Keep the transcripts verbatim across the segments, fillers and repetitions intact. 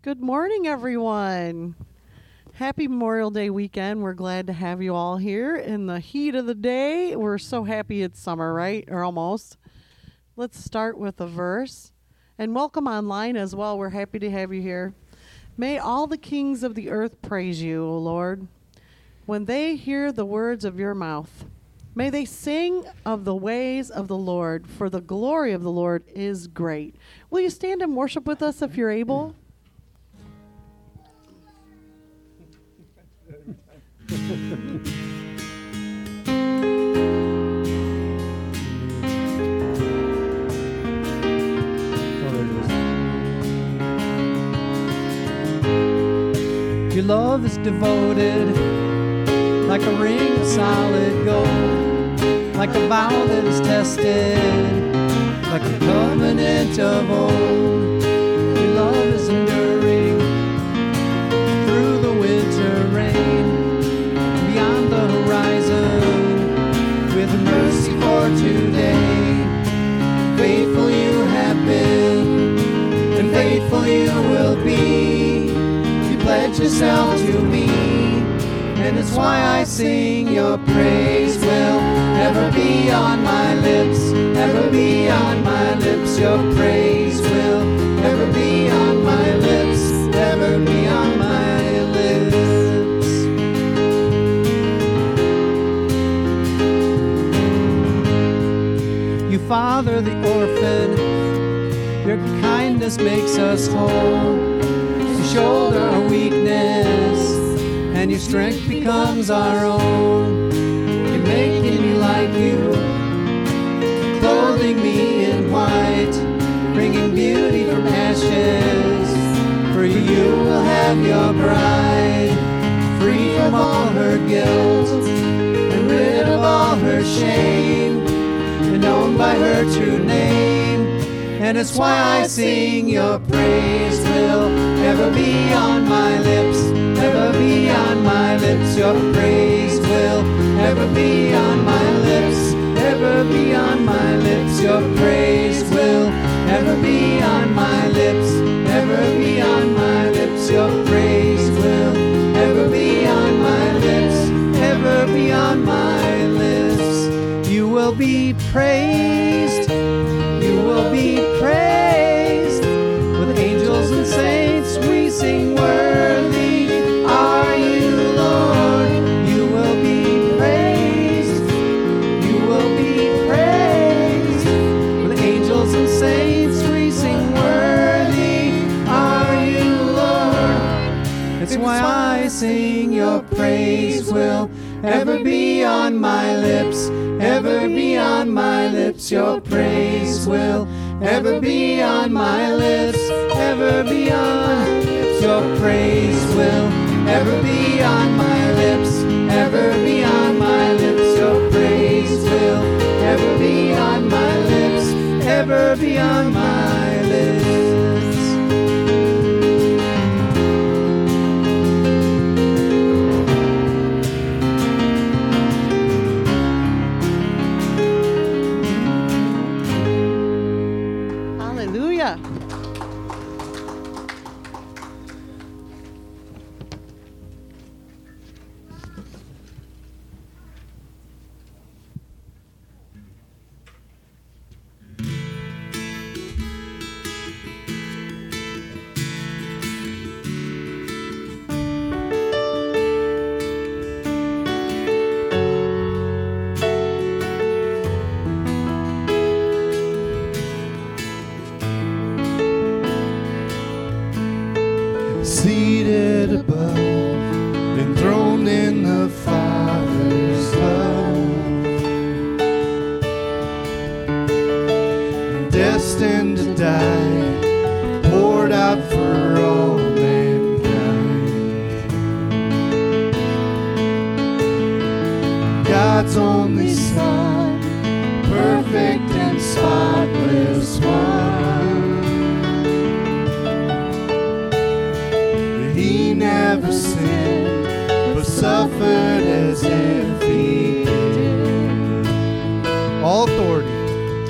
Good morning, everyone. Happy Memorial Day weekend. We're glad to have you all here in the heat of the day. We're so happy it's summer, right? Or almost. Let's start with a verse. And welcome online as well. We're happy to have you here. May all the kings of the earth praise you, O Lord, when they hear the words of your mouth. May they sing of the ways of the Lord, for the glory of the Lord is great. Will you stand and worship with us if you're able? Your love is devoted like a ring of solid gold, like a vow that is tested, like a covenant of old. Your love is enduring through the winter rain, beyond the horizon, with mercy for today. Faithful you have been, and faithful you will be. You pledge yourself to me, and it's why I sing. Your praise will ever be on my lips, ever be on my lips. Your praise will ever be on my lips, ever be on my lips. You father the orphan, your kindness makes us whole. You shoulder our weakness, and your strength becomes our own. You're making me like you, clothing me in white, bringing beauty from ashes. For you will have your bride, free from all her guilt, and rid of all her shame, and known by her true name. And it's why I sing. Your praise will ever be on my lips, ever be on my lips. Your praise will ever be on my lips, ever be on my lips. Your praise will ever be on my lips, ever be on my lips. Your praise will ever be on my lips, ever be on my lips. You will be praised, you will be praised. With angels and saints we sing, worthy are you, Lord. You will be praised, you will be praised. With angels and saints we sing, worthy are you, Lord. It's why I sing. Your praise will ever be on my lips, ever be on my lips. Your praise will ever be on my lips, ever be on. Your praise will ever be on my lips, ever be on my lips. Your praise will ever be on my lips, ever be on my lips. Hallelujah. Seated above, enthroned in the Father's love, destined to die, poured out for all mankind. God's only Son, perfect and spotless one. He never sinned, but suffered as if he did. All authority,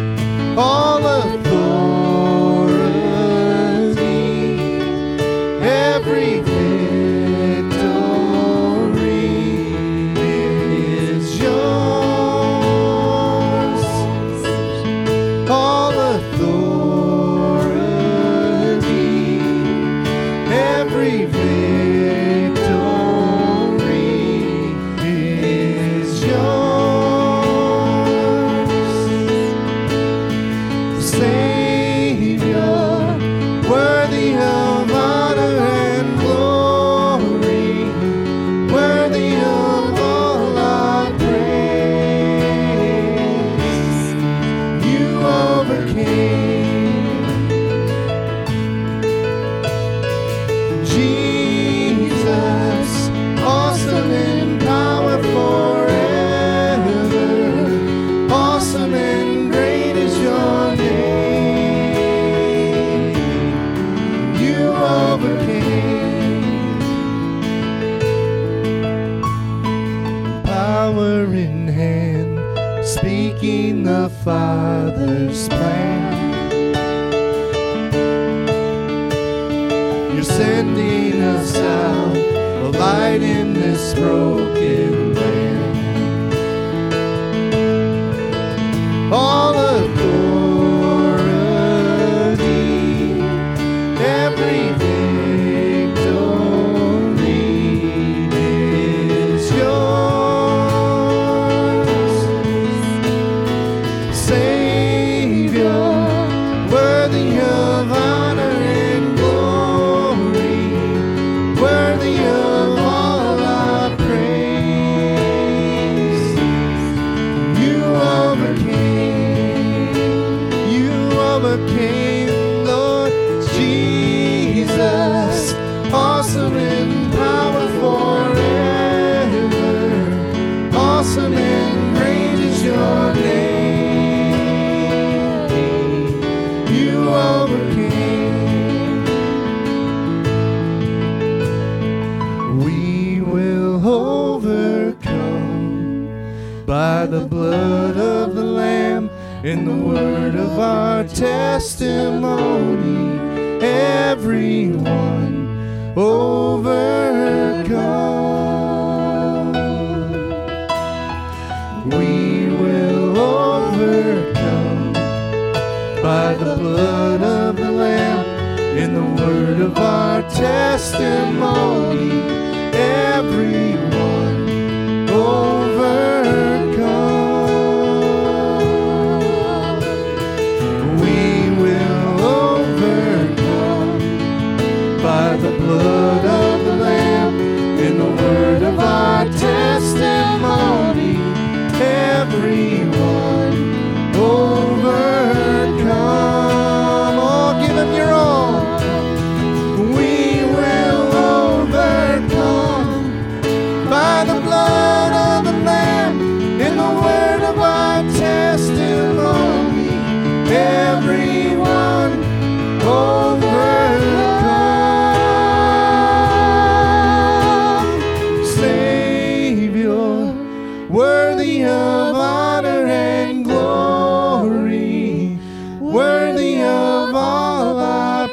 all authority, Every victory is yours. Savior, worthy of honor and glory, worthy of all our praise. You overcame. Jesus, awesome in power forever, awesome and great is your name. You overcame. Power in hand, speaking the Father's plan. You're sending us out, a light in this broken land. All authority, every victory is yours. Savior, worthy of honor and glory, worthy of all our praise. You overcame, you overcame, Lord Jesus, awesome in power forever, awesome and great is your name. You overcame. We will overcome by the blood of the Lamb and the word of our testimony. Everyone overcome. We will overcome by the blood of the Lamb and the word of our testimony. Everyone overcome. We will overcome by the blood of the Lamb and the word of our testimony. Everyone overcome. Oh, give him your all. We will overcome by the blood of the Lamb and the word of our testimony. Everyone overcome. Savior, worthy of honor and glory, worthy of all our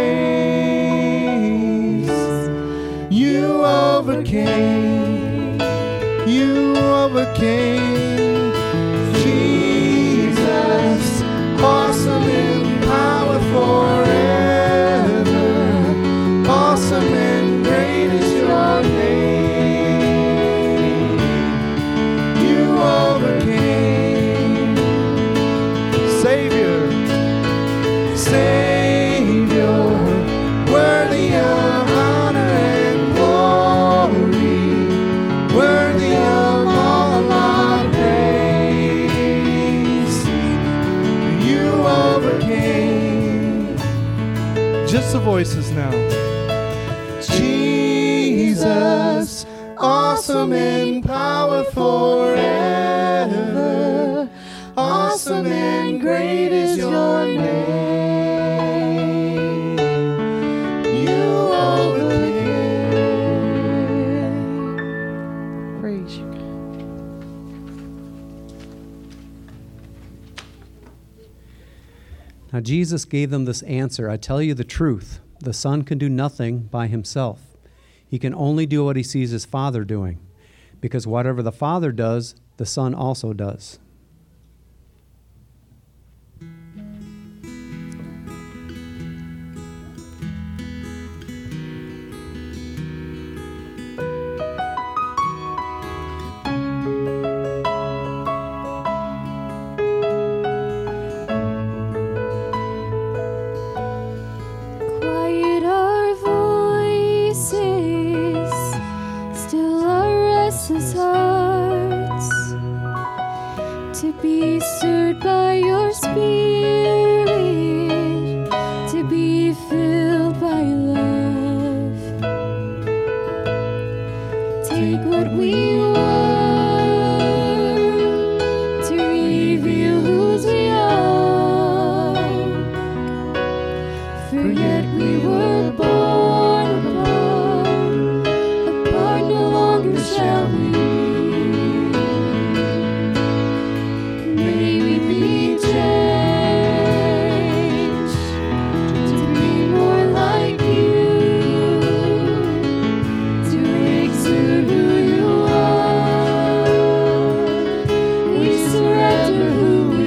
praise. You overcame, you overcame. Jesus, awesome in power forever, awesome and great is your name. You overcame. Savior, Savior, worthy of honor and glory, worthy of all our praise. You overcame. Just the voices now. Jesus, awesome in power forever, awesome and great is your name. You overcame. Praise you. Now Jesus gave them this answer, I tell you the truth, the Son can do nothing by himself. He can only do what he sees his Father doing, because whatever the Father does, the Son also does. for yet we were born apart. Apart no longer shall we be. May we be changed to be more like you, to exude who you are. We surrender who we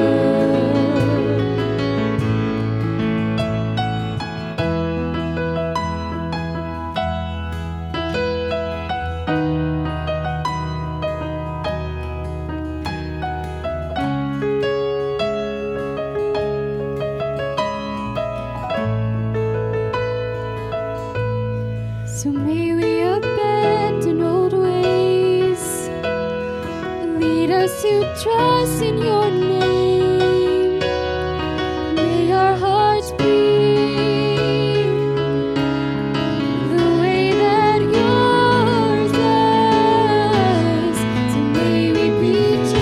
So may we abandon old ways, lead us to trust in your name. May our hearts beat the way that yours does. So may we be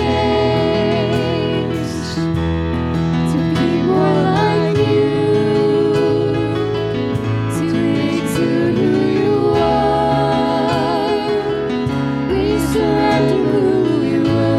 changed to be more like you, to exude who you are. We surrender who we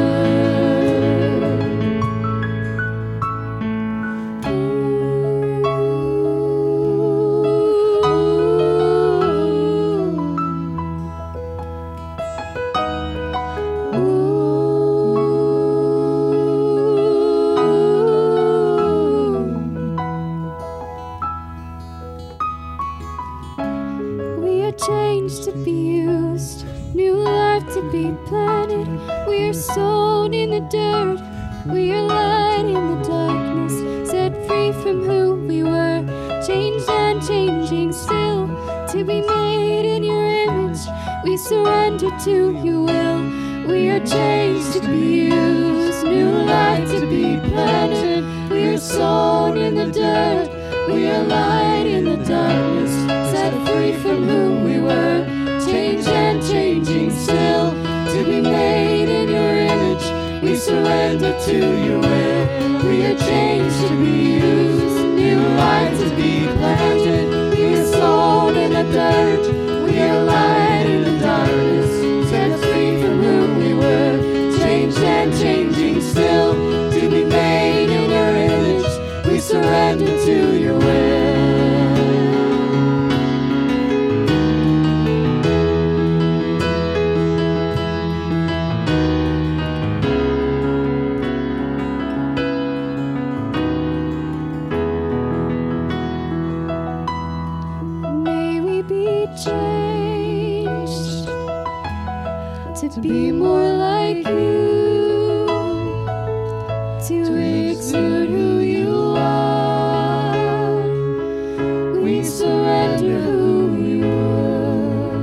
We are changed to be used, new life to be planted. We are sown in the dirt, we are light in the darkness, set free from who we were, changed and changing still, to be made in your image. We surrender to your will. We are changed to be used, new life to be planted. We are sown in the dirt, we are light in the darkness, set free from who we were, changed and changing still, to be made in your image. We surrender to your will. We are changed to be used, new life to be planted. We are sown in the dirt, we are light in the darkness, set free from who we were, changed and changing still, to be made in your image. We surrender to your will. May we be changed to be more like you, to exude who you are. We surrender who we were.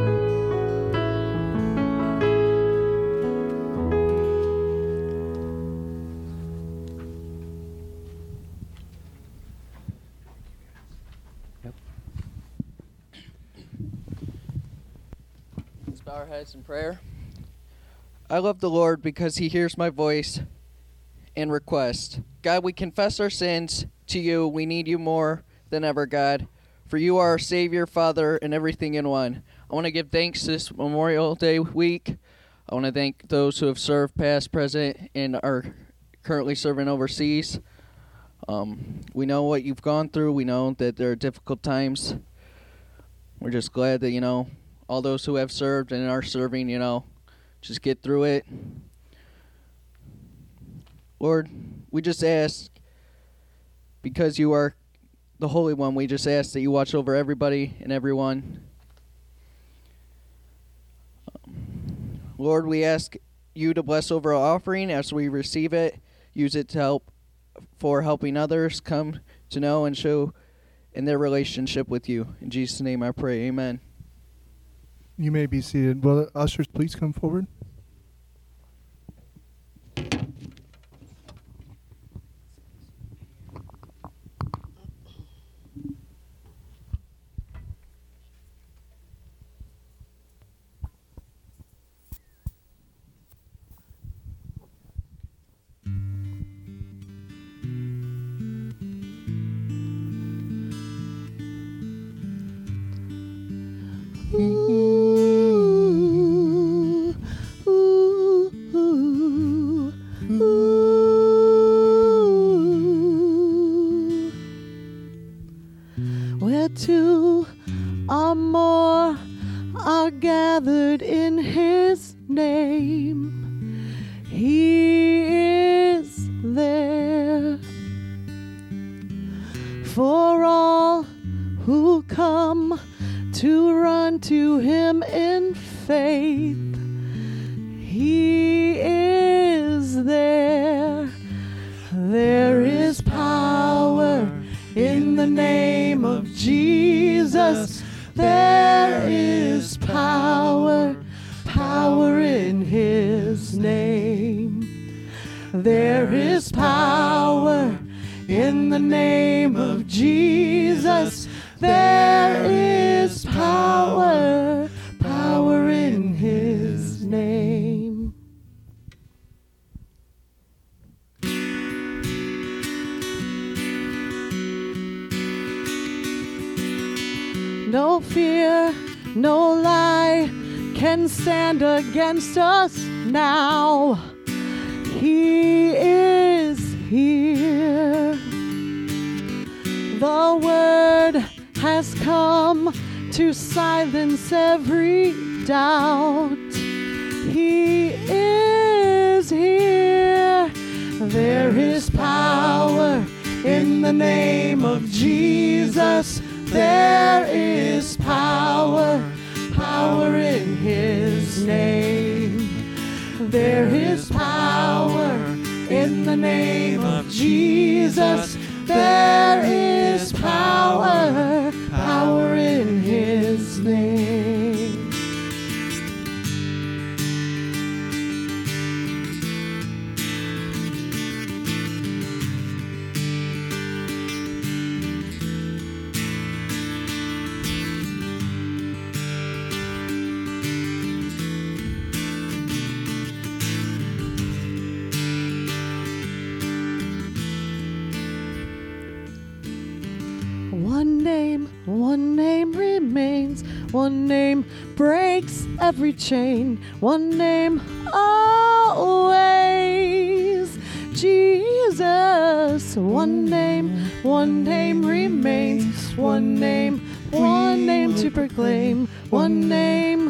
Let's bow our heads in prayer. I love the Lord because he hears my voice and request. God, we confess our sins to you. We need you more than ever, God, for you are our Savior, Father, and everything in one. I want to give thanks this Memorial Day week. I want to thank those who have served past, present, and are currently serving overseas. Um, we know what you've gone through. We know that there are difficult times. We're just glad that, you know, all those who have served and are serving, you know, just get through it. Lord, we just ask, because you are the Holy One, we just ask that you watch over everybody and everyone. Um, Lord, we ask you to bless over our offering as we receive it. Use it to help for helping others come to know and show in their relationship with you. In Jesus' name I pray, amen. You may be seated. Will the ushers please come forward? Ooh, ooh, ooh, ooh. Where two or more are gathered in his name, he is there. For all who come to run to him in faith, he is there. There is power in the name of Jesus. There is power, power in his name. There is power in the name of Jesus. There is power, power in his name. No fear, no lie can stand against us now. He is here. The word has come to silence every doubt. He is here. There is power in the name of Jesus. There is power, power in his name. There is power in the name of Jesus. There is power, power in his name. One name, one name remains. One name breaks every chain. One name always. Jesus. One name, one name remains. One name, one name to proclaim. One name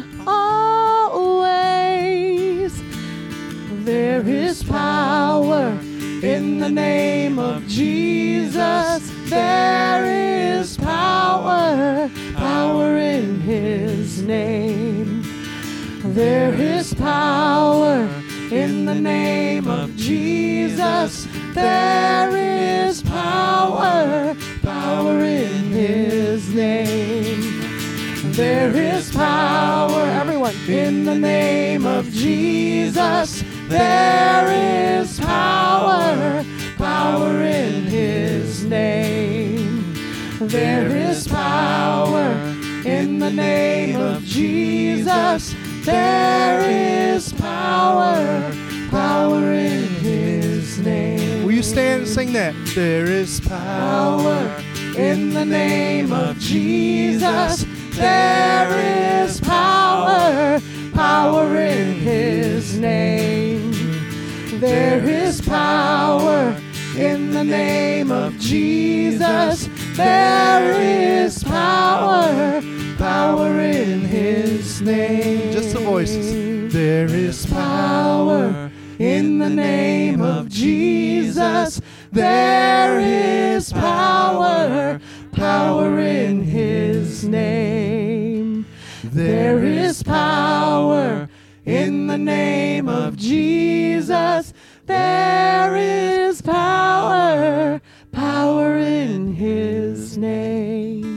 always. There is power in the name of Jesus. There is power, power in his name. There is power in the name of Jesus. There is power, power in his name. There is power, everyone, in the name of Jesus. There is power, power in his name. There is power in the name of Jesus. There is power, power in his name. Will you stand and sing that? There is Power in the name of Jesus. There is power, power in his name. There is power in the name of Jesus. There is power, power in his name. Just the voices. There is power in the name of Jesus. There is power, power in his name. There is power in the name of Jesus. There is power, power in his name.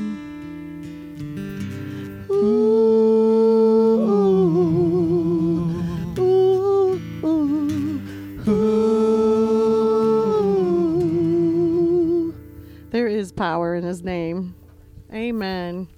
Ooh, ooh, ooh, ooh. There is power in his name. Amen.